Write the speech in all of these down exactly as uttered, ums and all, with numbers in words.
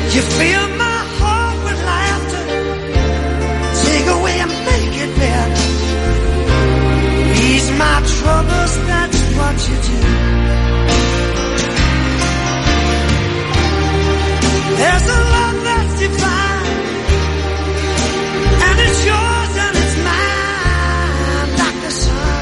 You fill my heart with laughter, take away and make it better. Ease my troubles, that's what you do. There's a love that's divine, and it's yours and it's mine, like the sun.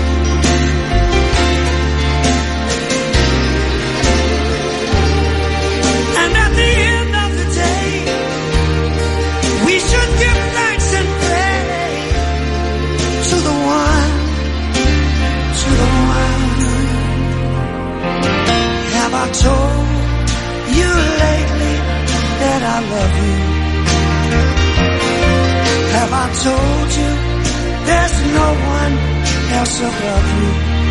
And at the end of the day, we should give thanks and pray to the one, to the one. Have I told you lately that I love you? Have I told you there's no one else above you?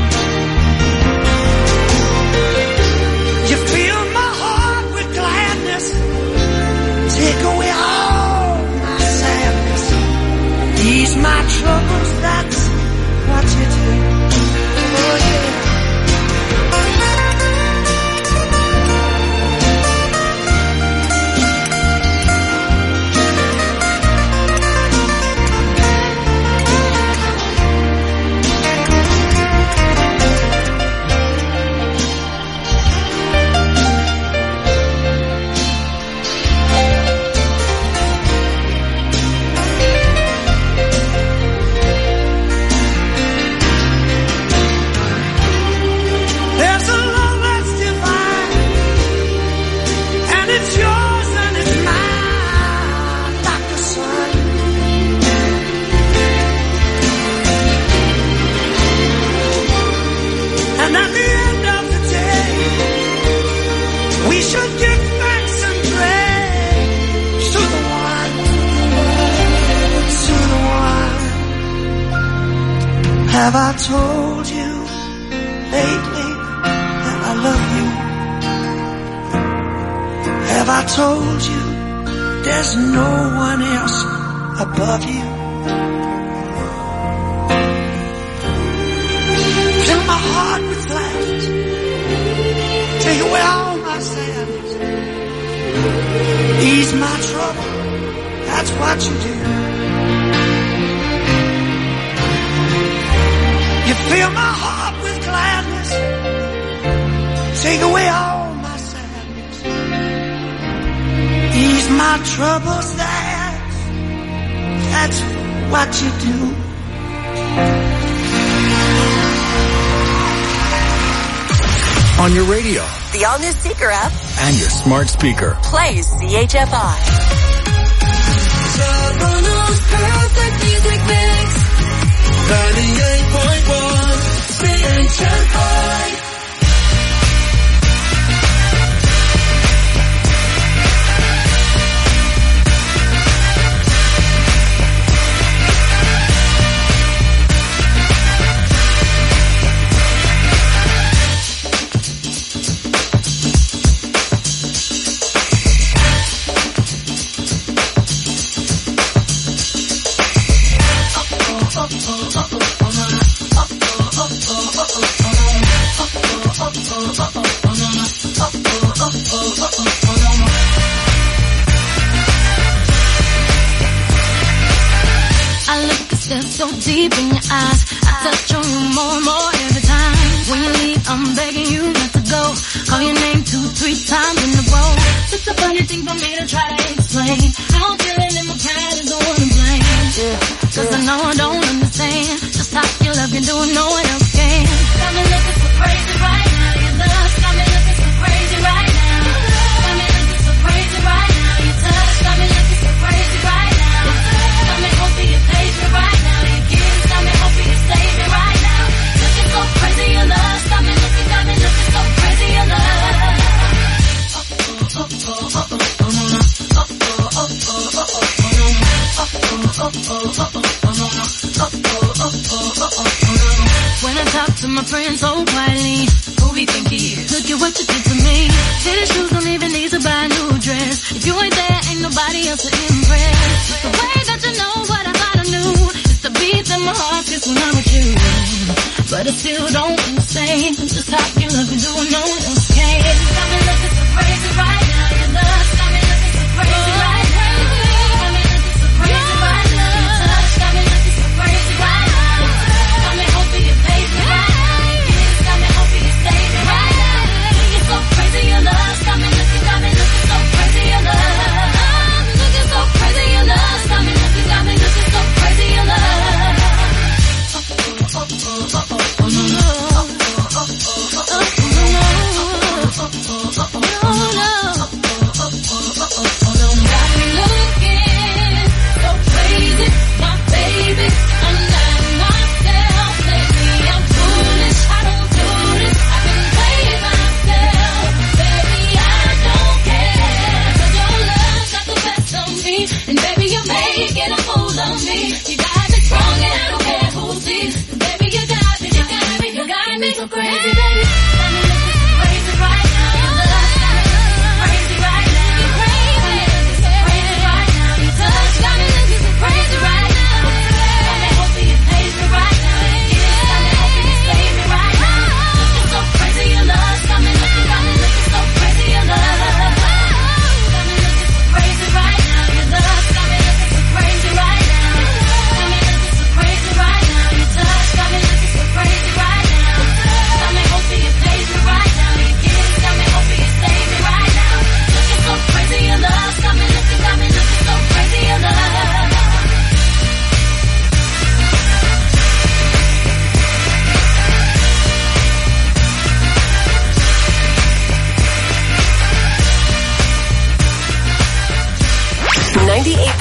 You fill my heart with gladness, take away all my sadness, ease my troubles, that's what you do. Oh yeah. Have I told you lately that I love you? Have I told you there's no one else above you? Fill my heart with gladness, take away all my sadness, ease my trouble, that's what you do. You fill my heart with gladness, take away all my sadness, ease my troubles, that's, that's what you do. On your radio, the all-new Seeker app, and your smart speaker. Play C H F I. Toronto's perfect music mix. ninety-eight point one C H F I. So deep in your eyes, I touch on you more and more every time. When you leave, I'm begging you not to go. Call your name two, three times in a row. It's a funny thing for me to try to explain. How I'm feeling in my pride is the one to blame. Yeah, cause I know I don't understand just how your love can do it, no one else can. Got me looking so crazy right now. Your love got me looking so crazy right now. Got me looking so crazy right now. Your touch got me looking so crazy right now. Got me hoping you page me right now. Got me hoping you save me right now. Looking so crazy your love. Got me looking, got me looking so crazy your love. Oh, oh, oh, oh, oh, oh, no, no. Oh, oh, oh, oh, oh, oh, no, no. Oh, oh, oh, oh, oh, oh, no, no. Oh, oh, oh, oh, oh, oh, no, no. When I talk to my friends so quietly, who we think he is? Look at what you did to me. Tennis shoes don't even need to buy a new dress. If you ain't there, ain't nobody else to impress. The way that you know what I thought I knew. The beat in my heart gets when I'm with you. But I still don't understand just how you love me, do no one else can. Got me looking so crazy right now. Your love got me looking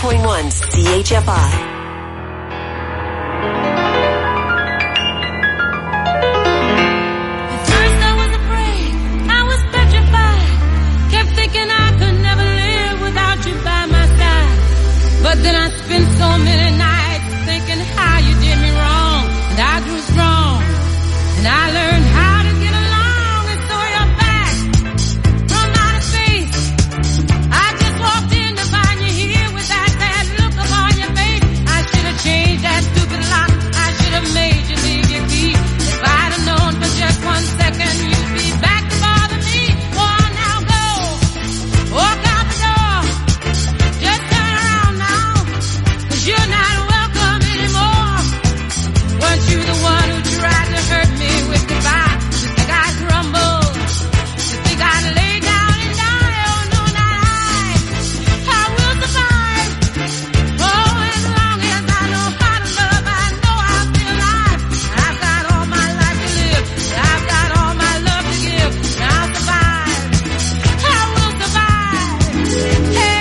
point one C H F I. But then I spent so many nights thinking how you did me wrong, and I grew strong, and I learned how to get along, and so you're back from outer space. I just walked in to find you here with that sad look upon your face. I should have changed that stupid lock. I should have made you leave your key. If I'd have known for just one second you'd be back to bother me. Oh, now go, walk out the door, just turn around. You're not welcome anymore. Weren't you the one who tried to hurt me with goodbye? You think I'd crumble? You think I'd lay down and die? Oh no, not I. I will survive. Oh, as long as I know how to love, I know I'll be alive. I've got all my life to live. I've got all my love to give. And I'll survive. I will survive. Hey.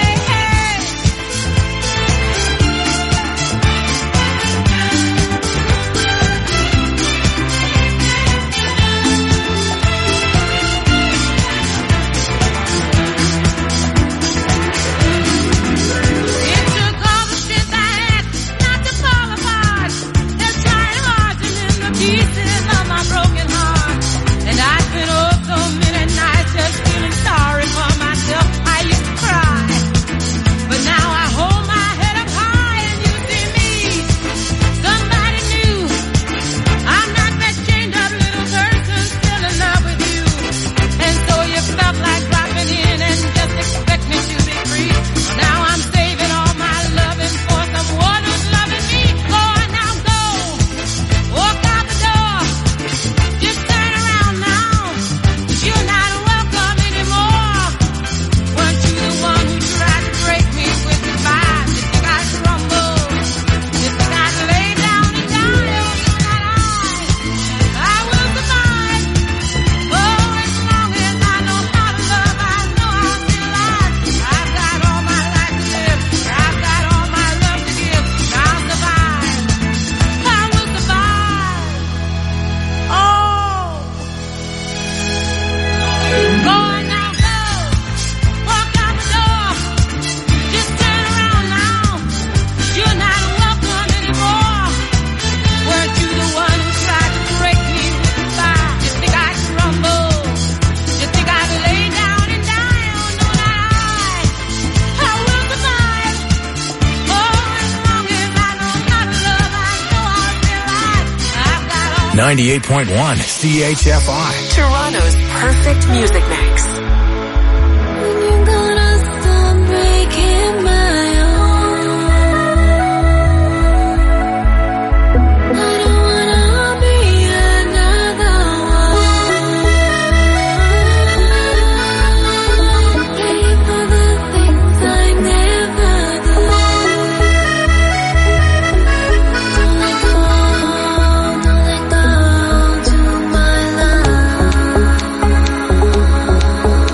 ninety-eight point one C H F I. Toronto's perfect music mix. When you gonna stop breaking my own? I don't wanna be another one. Pay for the things I never do. Don't let go, don't let go to my love.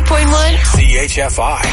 ninety-eight point one C H F I.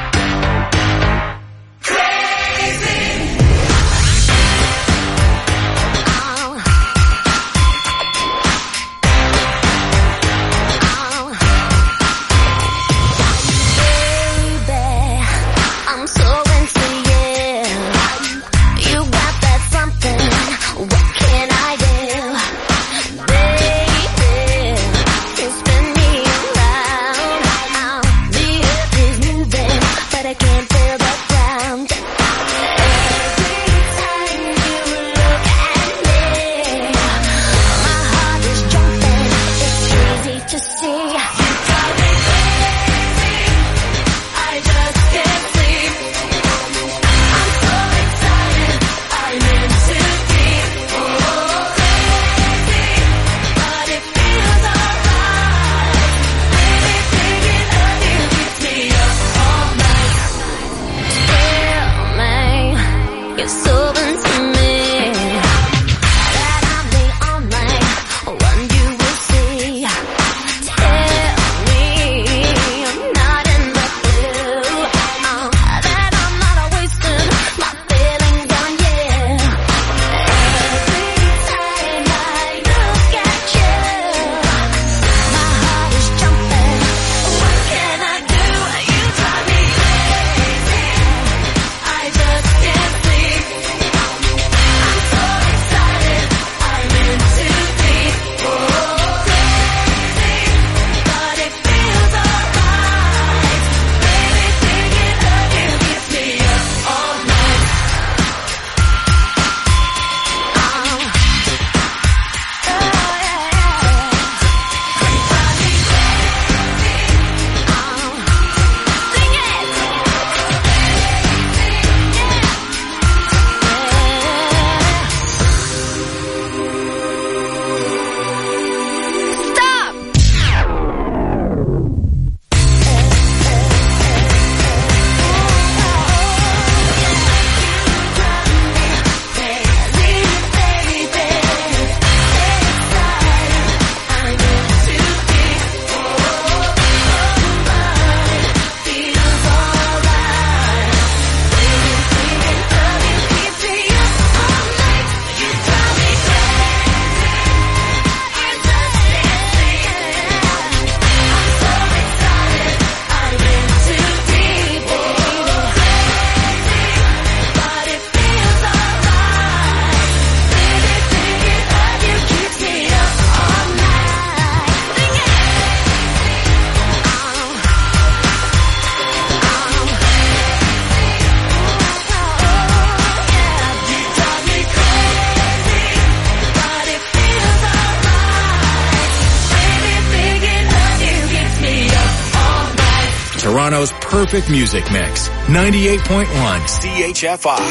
Toronto's perfect music mix. ninety-eight point one C H F I.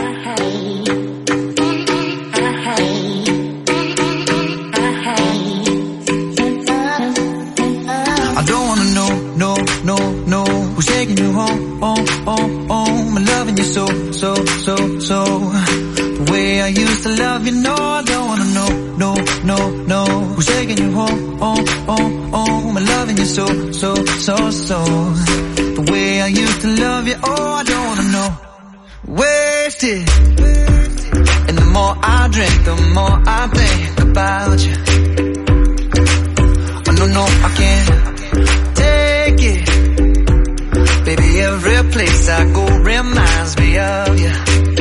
I don't wanna know, no, no, no, who's taking you home, home, home, home. I'm loving you so, so, so, so. The way I used to love you, no, I don't wanna know, no, no, no, who's taking you home, home, home, home. I'm loving you so, so, so, so. The way I used to love you, oh, I don't wanna know. Wasted. And the more I drink, the more I think about you. Oh, no, no, I can't take it. Baby, every place I go reminds me of you.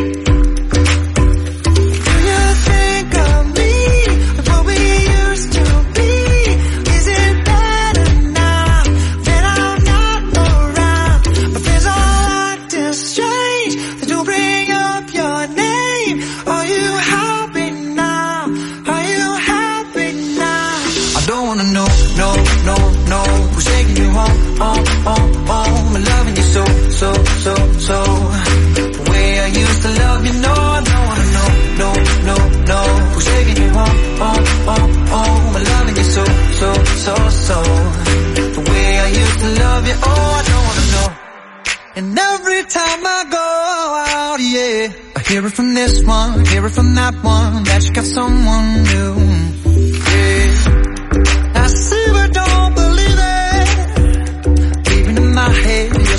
And every time I go out, yeah, I hear it from this one, hear it from that one, that you got someone new, yeah. I see but don't believe it.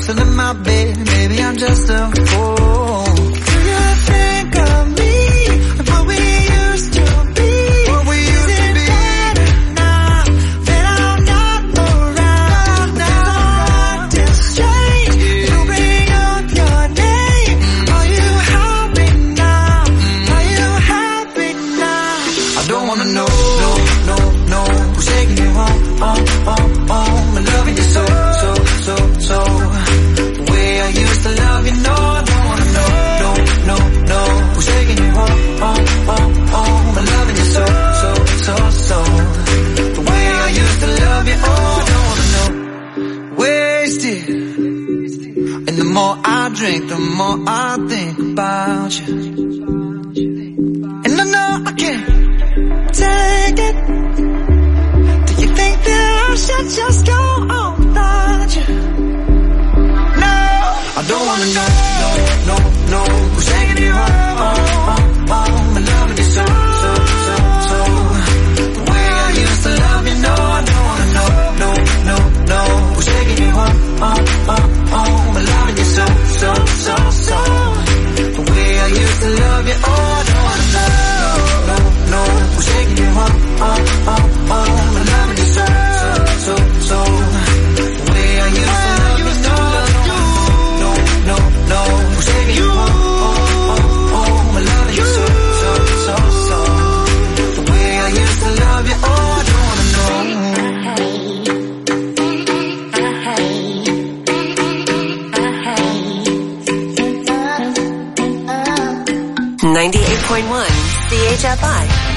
Wrestling in my bed, maybe I'm just a fool. Do you think of me, of what we used to be? What we used to be. Better now that I'm not around. Now I'm strange. You bring up your name. Are you happy now? Are you happy now? I don't wanna know, no, no, no. Who's taking you home, home, home, home? I'm loving you so, so, so, so. The way I used to love you, no, I don't wanna know, no, no, no. Who's taking you home, home, home, home? I'm loving you so, so, so, so. The way I used to love you, oh, I don't wanna know. Wasted. And the more I drink, the more I think about you. And I know I can't take it. Do you think that I should just go on without you? No, I don't wanna know, no, no, no. Who's taking you home, home, home, home? I'm loving you so, so, so, so. The way I used to love you, no, I don't wanna know, no, no, no. Who's taking you home, home, home, home? I'm loving you so, so, so, so. The way I used to love you, oh, I don't wanna know, no, no. Who's taking you home, home, home, home? I'm loving you so, so, so, so. The way I used to love you, no, no, no, no. Who's taking you home, home, home? I'm loving you so, so, so, so. The way I used to love you, oh, I don't wanna know. ninety-eight point one C H F I.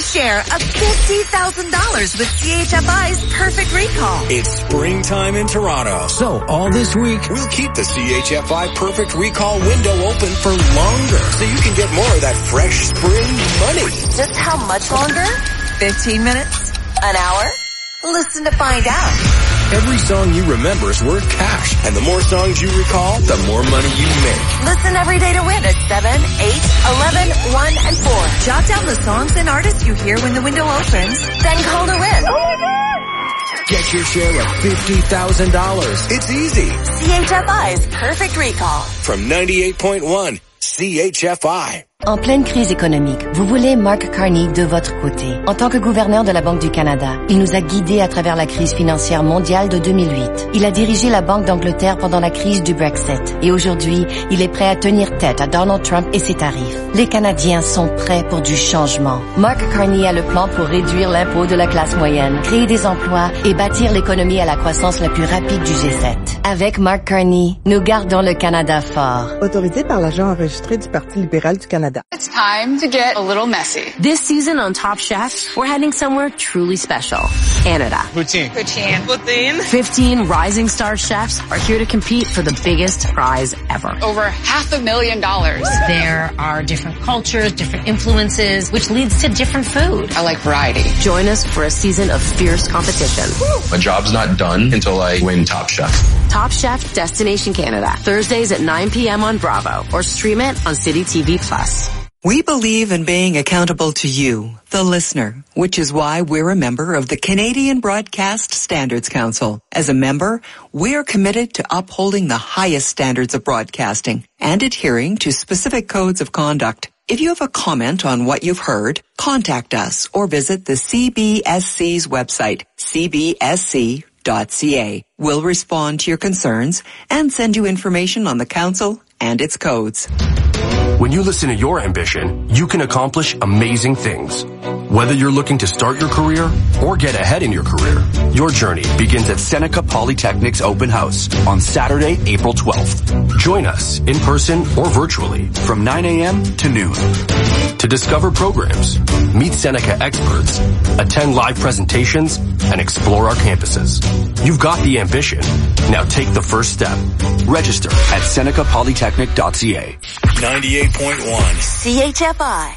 share of fifty thousand dollars with C H F I's Perfect Recall. It's springtime in Toronto. So all this week, we'll keep the C H F I Perfect Recall window open for longer so you can get more of that fresh spring money. Just how much longer? fifteen minutes? An hour? Listen to find out. Every song you remember is worth cash. And the more songs you recall, the more money you make. Listen every day to win at seven, eight, eleven, one, and four. Jot down the songs and artists you hear when the window opens. Then call to win. Oh my God! Get your share of fifty thousand dollars. It's easy. C H F I's Perfect Recall. From ninety-eight point one C H F I. En pleine crise économique, vous voulez Mark Carney de votre côté. En tant que gouverneur de la Banque du Canada, il nous a guidés à travers la crise financière mondiale de deux mille huit. Il a dirigé la Banque d'Angleterre pendant la crise du Brexit. Et aujourd'hui, il est prêt à tenir tête à Donald Trump et ses tarifs. Les Canadiens sont prêts pour du changement. Mark Carney a le plan pour réduire l'impôt de la classe moyenne, créer des emplois et bâtir l'économie à la croissance la plus rapide du G sept. Avec Mark Carney, nous gardons le Canada fort. Autorisé par l'agent enregistré du Parti libéral du Canada. It's time to get a little messy. This season on Top Chef, we're heading somewhere truly special. Canada. Poutine. Poutine. Poutine. fifteen rising star chefs are here to compete for the biggest prize ever. Over half a million dollars. There are different cultures, different influences, which leads to different food. I like variety. Join us for a season of fierce competition. Woo! My job's not done until I win Top Chef. Top Chef Destination Canada. Thursdays at nine p.m. on Bravo or stream it on City T V Plus. We believe in being accountable to you, the listener, which is why we're a member of the Canadian Broadcast Standards Council. As a member, we're committed to upholding the highest standards of broadcasting and adhering to specific codes of conduct. If you have a comment on what you've heard, contact us or visit the C B S C's website, c b s c dot c a. We'll respond to your concerns and send you information on the council and its codes. When you listen to your ambition, you can accomplish amazing things. Whether you're looking to start your career or get ahead in your career, your journey begins at Seneca Polytechnic's open house on Saturday, April twelfth. Join us in person or virtually from nine a.m. to noon. To discover programs, meet Seneca experts, attend live presentations, and explore our campuses. You've got the ambition. Now take the first step. Register at seneca polytechnic dot c a. ninety-eight point one C H F I.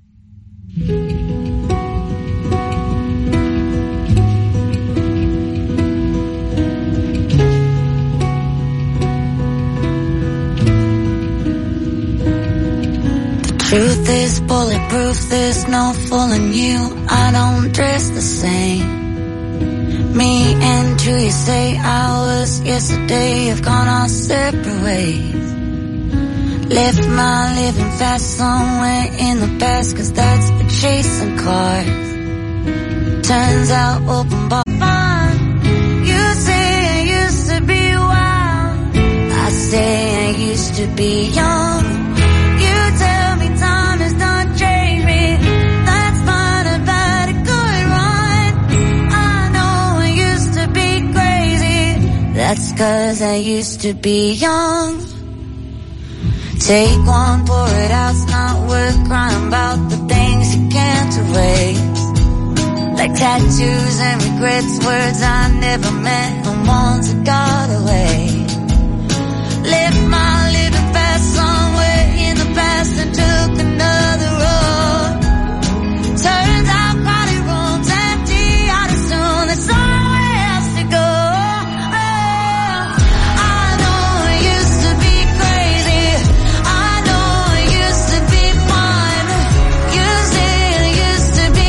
Truth is bulletproof, there's no fooling you. I don't dress the same. Me and you, you say hours yesterday have gone our separate ways. Left my living fast somewhere in the past, cause that's for chasing cars. Turns out open bar fun. You say I used to be wild, I say I used to be young. You tell me time has not changed me, that's fine, I've had a good run. I know I used to be crazy, that's cause I used to be young. Take one, pour it out, it's not worth crying about the things you can't erase. Like tattoos and regrets, words I never meant, the ones that got away. Left my living fast somewhere in the past and took another road. Turns out crowded rooms empty, I'd assume there's somewhere else to go.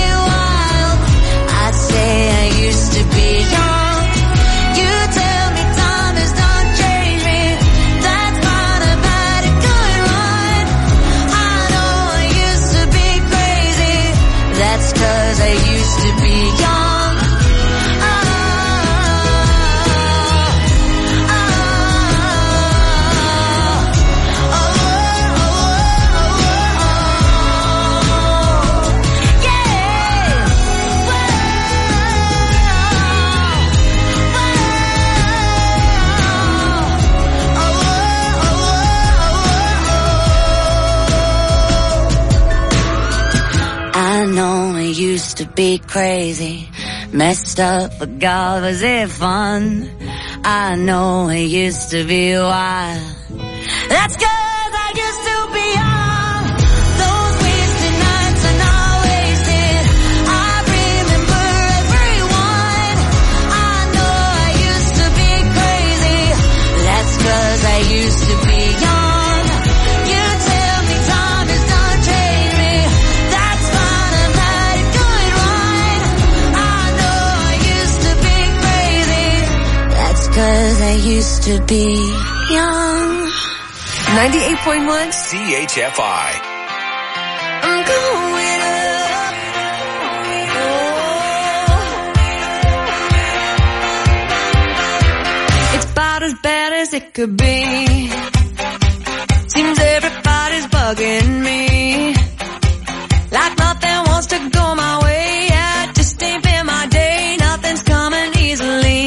Be young. You tell me be crazy, messed up, but God, was it fun? I know it used to be wild. That's 'cause I used to be young. Those wasted nights are not wasted. I remember everyone. I know I used to be crazy. That's 'cause I used to be young. You tell me time has done changed me. That's fine, I've had it going right. I know I used to be crazy. That's 'cause I used to be young. ninety-eight point one C H F I. I'm going up. Oh. It's about as bad as it could be. Seems everybody's bugging me. Like nothing wants to go my way. Yeah, just ain't been my day. Nothing's coming easily.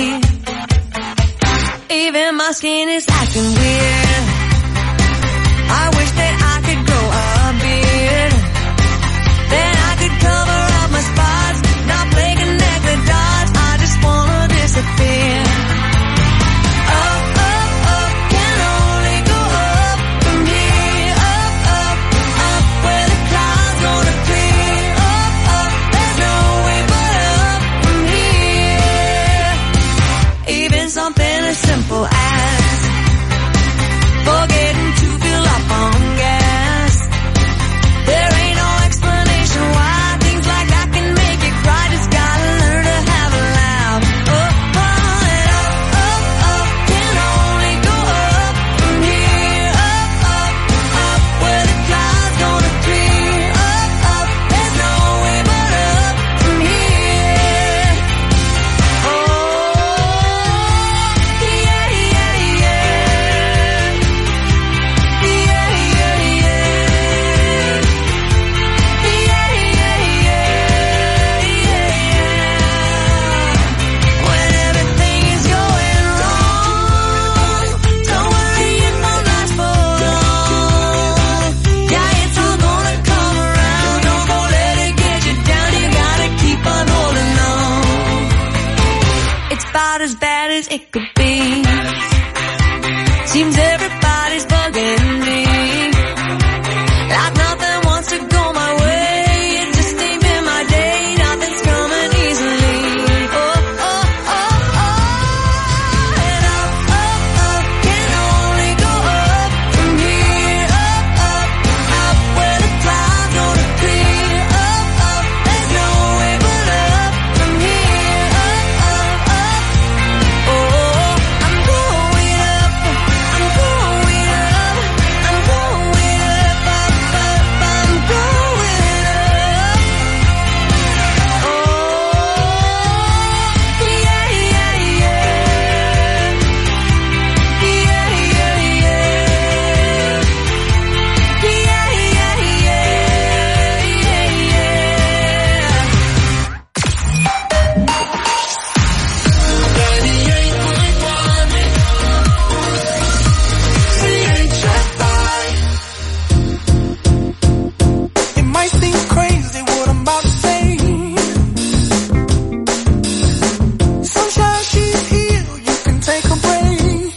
Even my skin is acting weird. I wish that I could grow a beard. Then I could cover up my spots. Not play connect the dots. I just wanna disappear. Up, up, up, can only go up from here. Up, up, up, where the clouds gonna clear. Up, up, there's no way but up from here. Even something as simple as forgetting to fill up on gas. There ain't no explanation why things like that can make you cry. Just gotta learn to have a laugh. Oh, oh, and up, up, up, can only go up from here. Up, up, up, where the clouds gonna clear. Up, up, there's no way but up from here. Oh, yeah, yeah, yeah. As bad as it could be. Seems everybody's bugging me. Like nothing wants to go my way. It just ain't been my day. Nothing's coming easily. Oh, oh, oh, oh. And up, up, up, can only go up from here. Up, up, up, where the clouds gonna clear. Up, up, there's no way but up from here. Up, up, up. Oh, I'm going up, I'm going up, I'm going up, up, up, I'm going up. Oh, yeah, yeah, yeah. Yeah, yeah, yeah. Yeah, yeah, It might seem crazy what I'm about to say. Sunshine, she's here, you can take a break.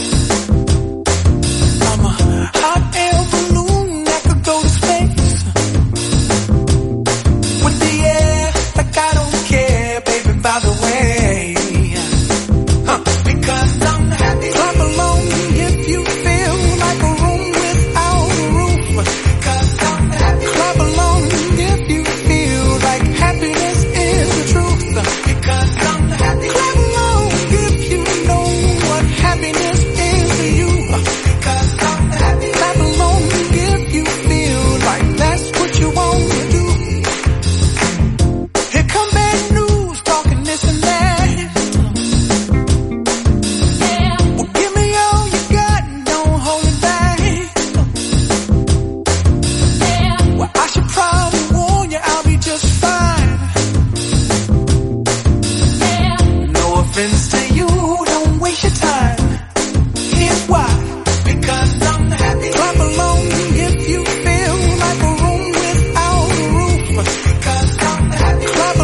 I'm a hot air balloon that could go to space. With the air, like I don't care, baby, by the way. Huh, because I'm happy. Clap along if you feel like a room without a roof. Because I'm happy. Clap along if you feel like happiness is the truth. Because I'm happy. Clap along if you know what happiness is to you. Because I'm happy. Clap along if you feel like that's what you want to do. Here come bad news, talking this and that. Well, give me all you got and don't hold it back. Well, I should probably warn you, I'll be just fine. No offense to you, don't waste your time. Here's why. Because I'm happy. Clap along if you feel like a room without a roof. Because I'm happy. Clap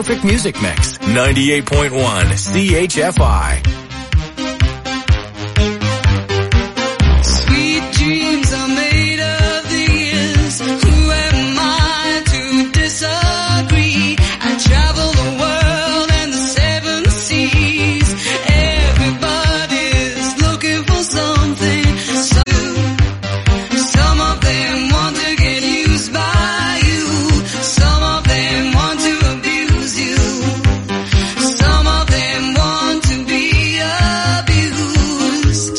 perfect music mix. ninety-eight point one C H F I. Sweet dreams are made of these. Who am I to disagree? I travel the world and the seven seas. Everybody's looking for something. So some of them want to get used by you. Some of them want to abuse you. Some of them want to be abused.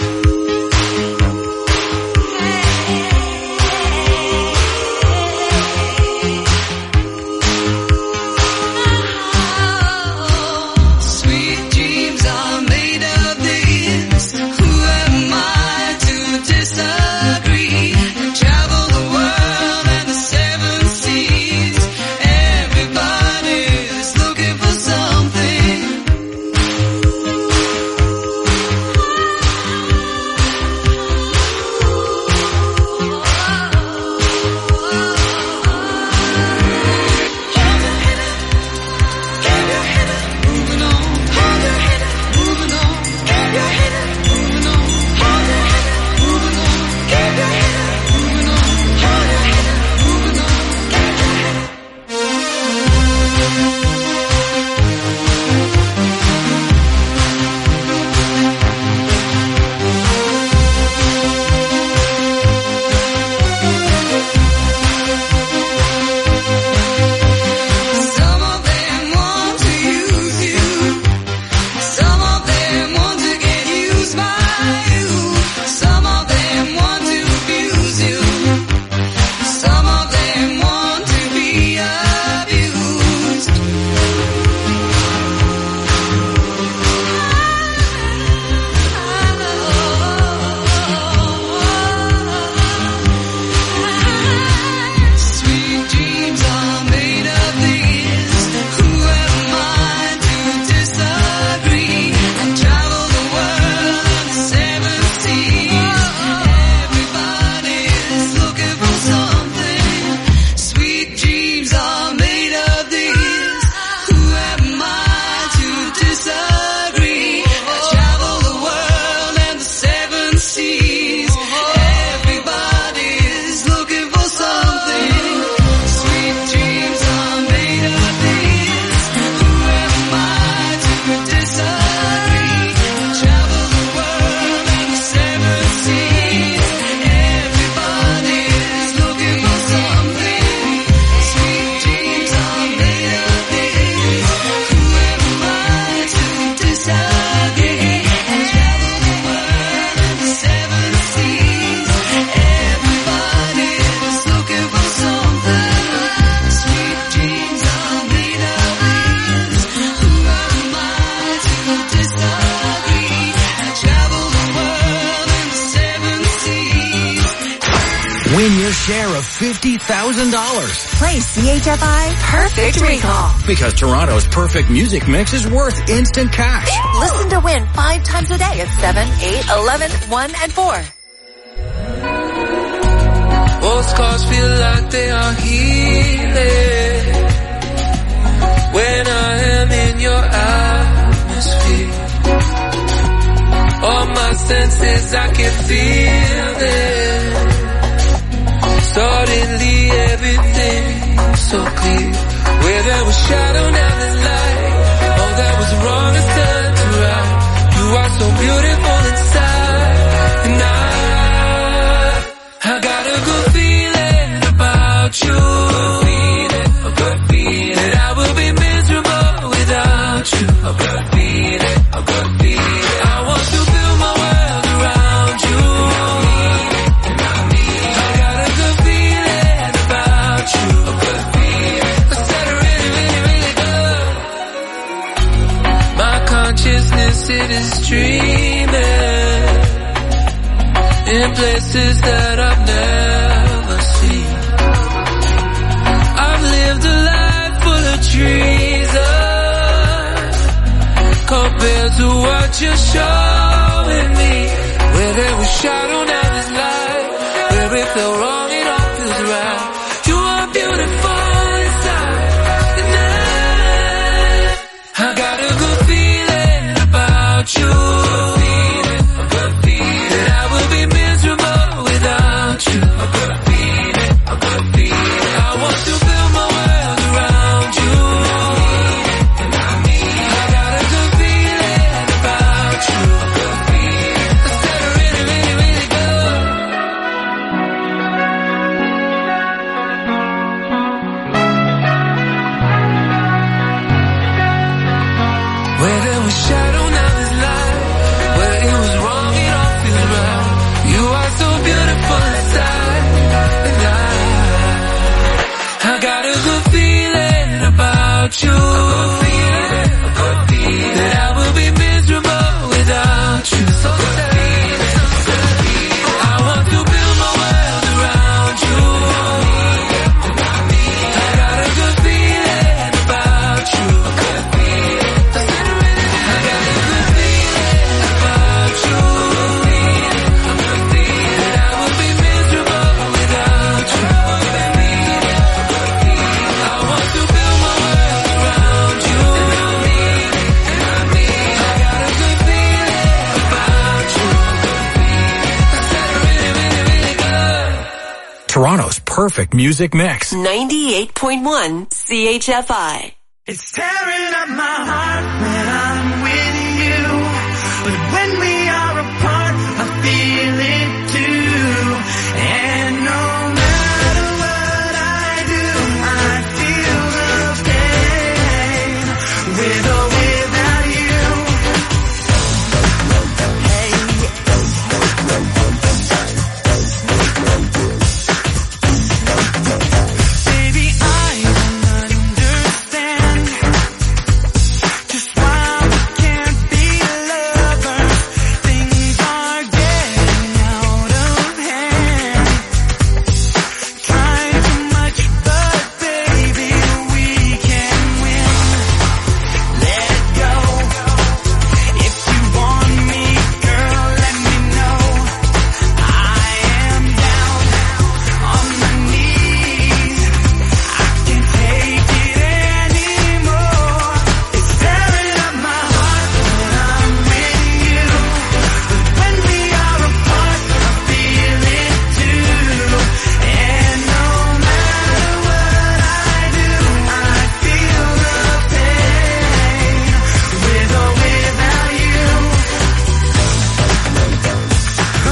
Sweet dreams are made of this. Who am I to disagree? I travel the world and the seven seas. Everybody's looking for something. Moving on, hold your head up, moving on, keep your head up, moving on, hold your head up, moving on, keep your head up, moving on, hold your head up, moving on, keep your head up. Some of them want to use you. Some of them want to get used by you. Some of them want to abuse you. Some of them want to be abused. Sweet dreams are made of these. Who am I to disagree? I travel the world and the seven seas. Everybody's looking for something. Sweet dreams are made of these. Who am I to disagree? I travel the world and the seven seas. Everybody's looking for something. Sweet dreams are made of these. Who am I to disagree? I travel the world and the seven seas. Everybody's looking for something. Sweet dreams are made of these. Who am I to disagree? I travel the world and the seven seas. Everybody's looking for something. Sweet dreams are made of these. Who am I to disagree? I travel the world and the seven seas. Win your share of fifty thousand dollars. Play C H F I Perfect Recall. Because Toronto's perfect music mix is worth instant cash. Listen to win five times a day at seven, eight, eleven, one, and four. Postcards feel like they are healing when I am in your atmosphere. All my senses, I can feel them. Suddenly everything's so clear. Where there was shadow, now there's light. Oh, that was wrong, it's turned to right. You are so beautiful inside. And I, I got a good feeling about you. A good feeling. That I will be miserable without you. A good feeling. A good feeling. I want to build my world around you. I got a good feeling about you. A good feeling. I said it really, really, really good. My consciousness, it is dreaming in places that I've never seen. I've lived a life full of treason compared to what you're showing me. Where there was shadow, now there's light. Where it felt wrong, it all feels right. You are beautiful inside. And I a shadow, now there's light. Where it was wrong, it all feels right. You are so beautiful inside. And I, I got a good feeling about you. A good feeling, a good feeling. That I will be miserable without you. So sad. Toronto's perfect music mix. ninety-eight point one C H F I. It's tearing up my heart when I'm with you, but when we are apart, I feel it too. And no matter what I do, I feel the pain, with or without you. Hey. Baby, I don't understand just why we can't be lovers. Things are getting out of hand. Trying too much, but baby, we can win. Let it go. If you want me, girl, let me know. I am down on my knees. I can't take it anymore. It's tearing up my heart when I'm with you, but when we are apart, I feel it too. And no matter what I do, I feel the pain, with or without you. Oh,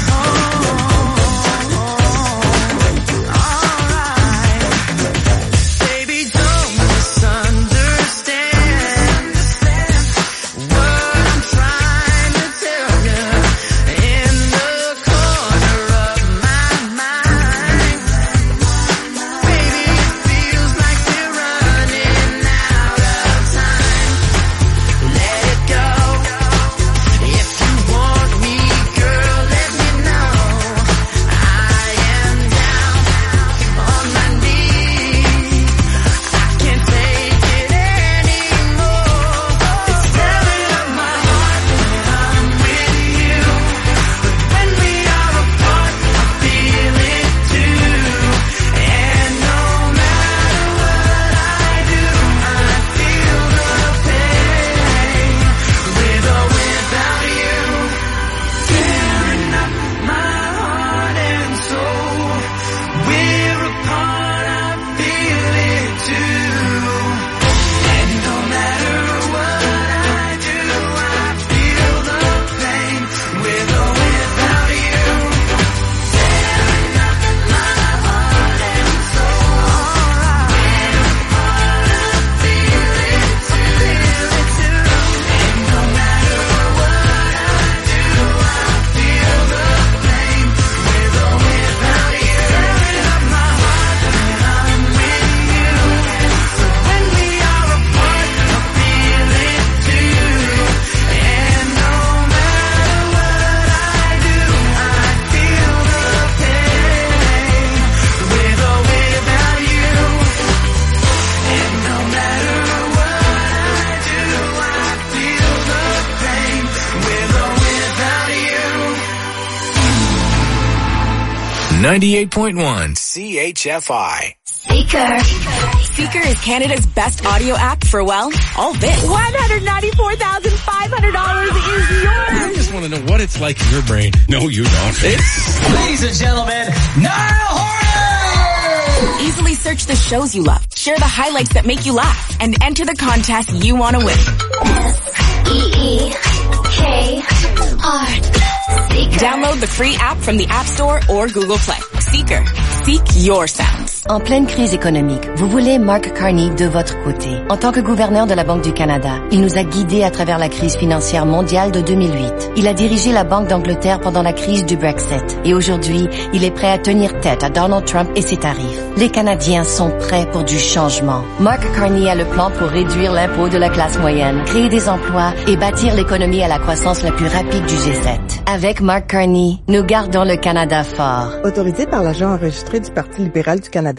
alright. Baby, don't misunderstand what I'm trying to tell you. In the corner of my mind, baby, it feels like we're running out of time. Let it go. If you want me, girl, let me know. I am down on my knees. I can't take it anymore. It's tearing up my heart when I'm with you, but when we are apart, I feel it too. And no matter what I do, I feel the pain, with or without you. Tearing up my heart and soul. We're apart, I feel it too. And no matter what I do, I feel the pain, with or without you. Tearing up my heart and soul. We're apart, I feel it too. And no matter what I do, I feel the pain, with or without you. Tearing up my heart when I'm with you, but when we are apart, I feel it too. And no matter what I do, I feel the pain, with or without you. And no matter what I do, I feel the pain, with or without you. ninety-eight point one C H F I. Seeker. Seeker is Canada's best audio app for, well, all this. one hundred ninety-four thousand five hundred dollars is yours. I just want to know what it's like in your brain. No, you don't. It's, ladies and gentlemen, Niall Horan! Easily search the shows you love, share the highlights that make you laugh, and enter the contest you want to win. S E E K R. Seeker. Download the free app from the App Store or Google Play. Seeker. Seek your sounds. En pleine crise économique, vous voulez Mark Carney de votre côté. En tant que gouverneur de la Banque du Canada, il nous a guidés à travers la crise financière mondiale de deux mille huit. Il a dirigé la Banque d'Angleterre pendant la crise du Brexit. Et aujourd'hui, il est prêt à tenir tête à Donald Trump et ses tarifs. Les Canadiens sont prêts pour du changement. Mark Carney a le plan pour réduire l'impôt de la classe moyenne, créer des emplois et bâtir l'économie à la croissance la plus rapide du G sept. Avec Mark Carney, nous gardons le Canada fort. Autorisé par l'agent enregistré du Parti libéral du Canada.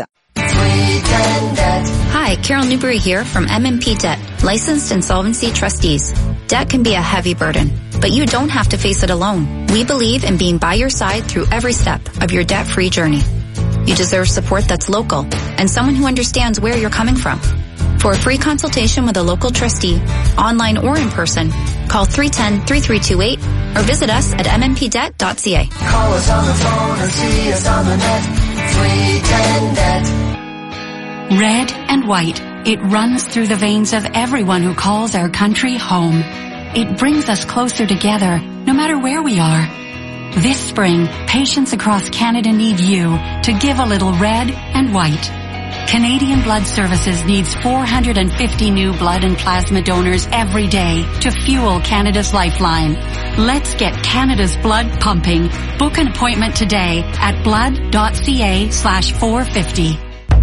Hi, Carol Newberry here from M M P Debt, licensed insolvency trustees. Debt can be a heavy burden, but you don't have to face it alone. We believe in being by your side through every step of your debt-free journey. You deserve support that's local and someone who understands where you're coming from. For a free consultation with a local trustee, online or in person, call three one zero, three three two eight or visit us at m m p debt dot c a. Call us on the phone or see us on the net. three ten debt. Red and white, it runs through the veins of everyone who calls our country home. It brings us closer together, no matter where we are. This spring, patients across Canada need you to give a little red and white. Canadian Blood Services needs four hundred fifty new blood and plasma donors every day to fuel Canada's lifeline. Let's get Canada's blood pumping. Book an appointment today at blood dot c a slash four fifty.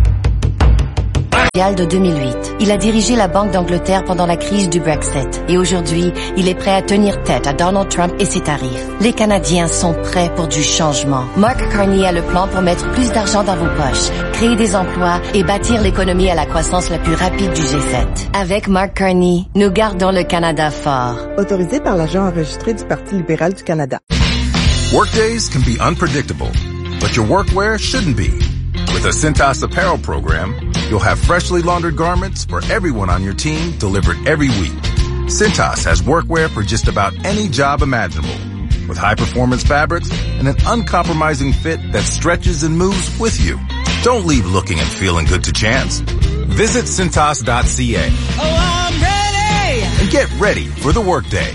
De deux mille huit. Il a dirigé la Banque d'Angleterre pendant la crise du Brexit. Et aujourd'hui, il est prêt à tenir tête à Donald Trump et ses tarifs. Les Canadiens sont prêts pour du changement. Mark Carney a le plan pour mettre plus d'argent dans vos poches, créer des emplois et bâtir l'économie à la croissance la plus rapide du G sept. Avec Mark Carney, nous gardons le Canada fort. Autorisé par l'agent enregistré du Parti libéral du Canada. Workdays can be unpredictable, but your workwear shouldn't be. With a Cintas apparel program, you'll have freshly laundered garments for everyone on your team delivered every week. Cintas has workwear for just about any job imaginable, with high-performance fabrics and an uncompromising fit that stretches and moves with you. Don't leave looking and feeling good to chance. Visit Cintas dot c a. Oh, I'm ready! And get ready for the workday.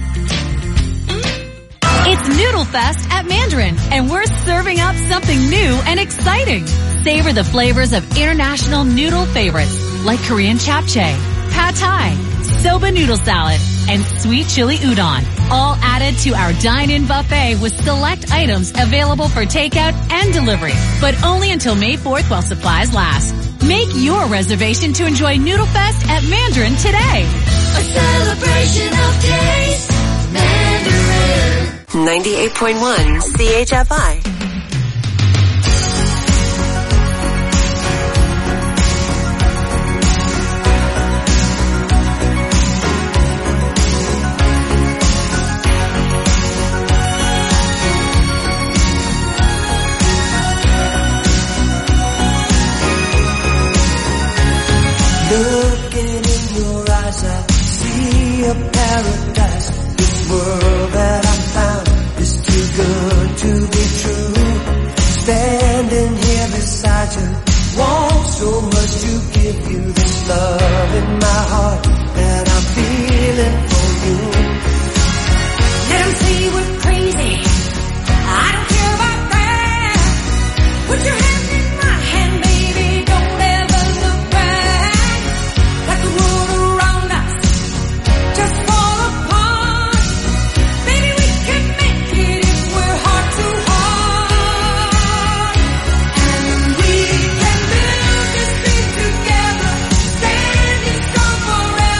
It's Noodle Fest at Mandarin, and we're serving up something new and exciting. Savor the flavors of international noodle favorites like Korean japchae, pad thai, soba noodle salad, and sweet chili udon, all added to our dine-in buffet with select items available for takeout and delivery, but only until May fourth while supplies last. Make your reservation to enjoy Noodle Fest at Mandarin today. A celebration of taste, Mandarin. ninety-eight point one C H F I. Looking in your eyes, I see a paradise. This world that I found is too good to be true. Standing here beside you, want so much to give you this love in my heart that I'm feeling for you. Let 'em say we're crazy, I don't care about that. Put your hand in my hand, baby, don't ever look back. Let the world around us just fall apart. Baby, we can make it if we're heart to heart. And we can build this dream together, standing strong forever.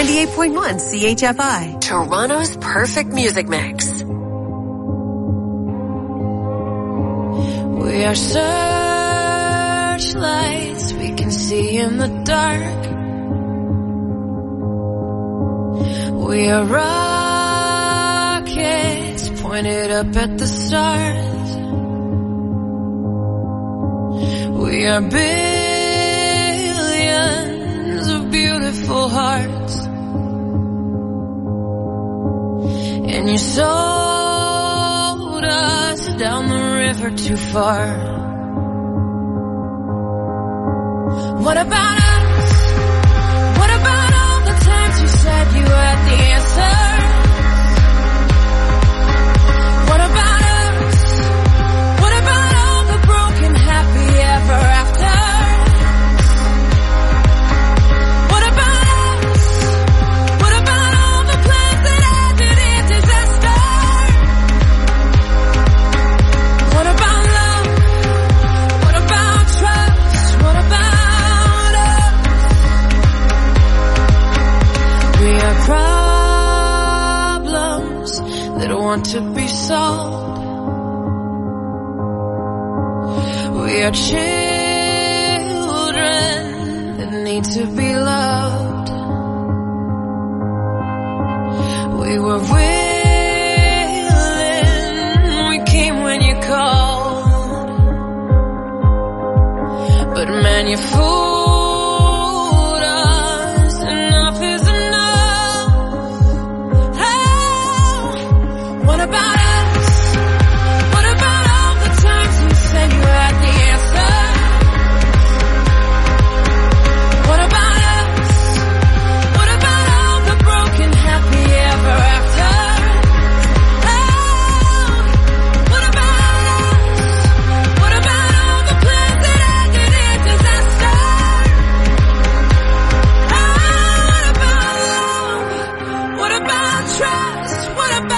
ninety-eight point one C H F I, Toronto's perfect music mix. We are searchlights we can see in the dark. We are rockets pointed up at the stars. We are billions of beautiful hearts. And you sold us down the river too far. What about us? What about all the times you said you had the answers? What about us? What about all the broken happy ever afters? What about us? What about all the plans that ended in disaster? What about love? What about trust? What about us? We are problems that want to be solved. We are children that need to be loved. We were willing, we came when you called. But man, you fooled us, enough is enough. Oh, what about us? What about all the times you said you had the answer? What about us? What about all the broken happy ever after? Oh, what about us? What about all the plans that ended in disaster? Oh, what about love? What about trust? What about us?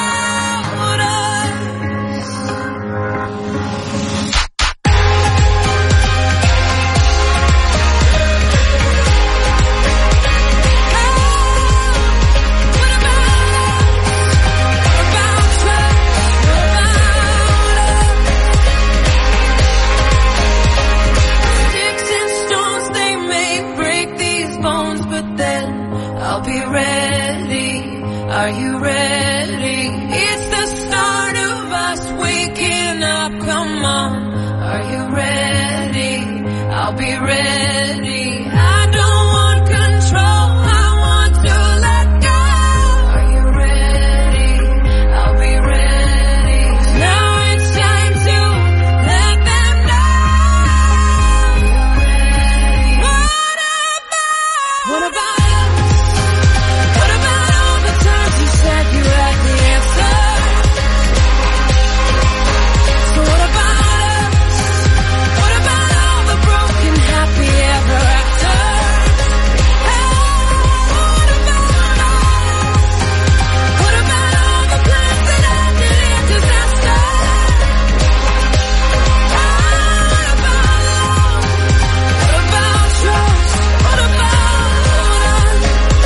Sticks and stones, they may break these bones, but then I'll be ready. Are you ready? It's the start of us waking up. Come on. Are you ready? I'll be ready. I don't want control. I want to let go. Are you ready? I'll be ready. Now it's time to let them know. What about? What about us? What about all the times you said you had the answer? So what about us? What about all the broken happy ever after? Hey, what about us? What about all the plans that ended in disaster? Oh, what about love? What about trust? What about us?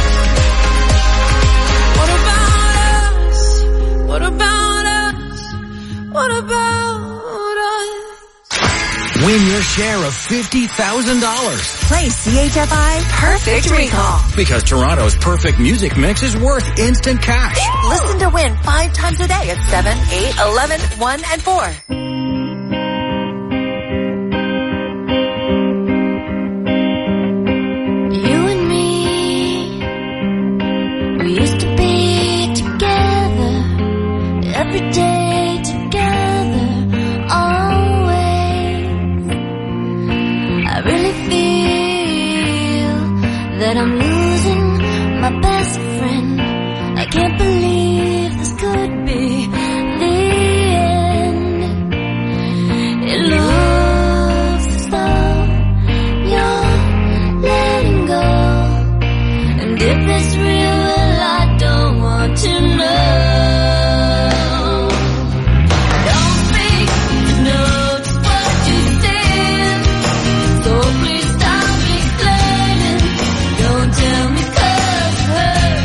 What about us? What about us? What about us? Win your share of fifty thousand dollars. Play C H F I Perfect Recall. Because Toronto's perfect music mix is worth instant cash. Listen to win five times a day at seven, eight, eleven, one, and four. You and me, we used to be together, every day together, always. I really feel that I'm losing my best friend. I can't believe this could be the end. It looks as though you're letting go. And if it's real, well, I don't want to know. Don't speak, I know just what you said. So please stop explaining. Don't tell me 'cause it hurts.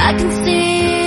I can see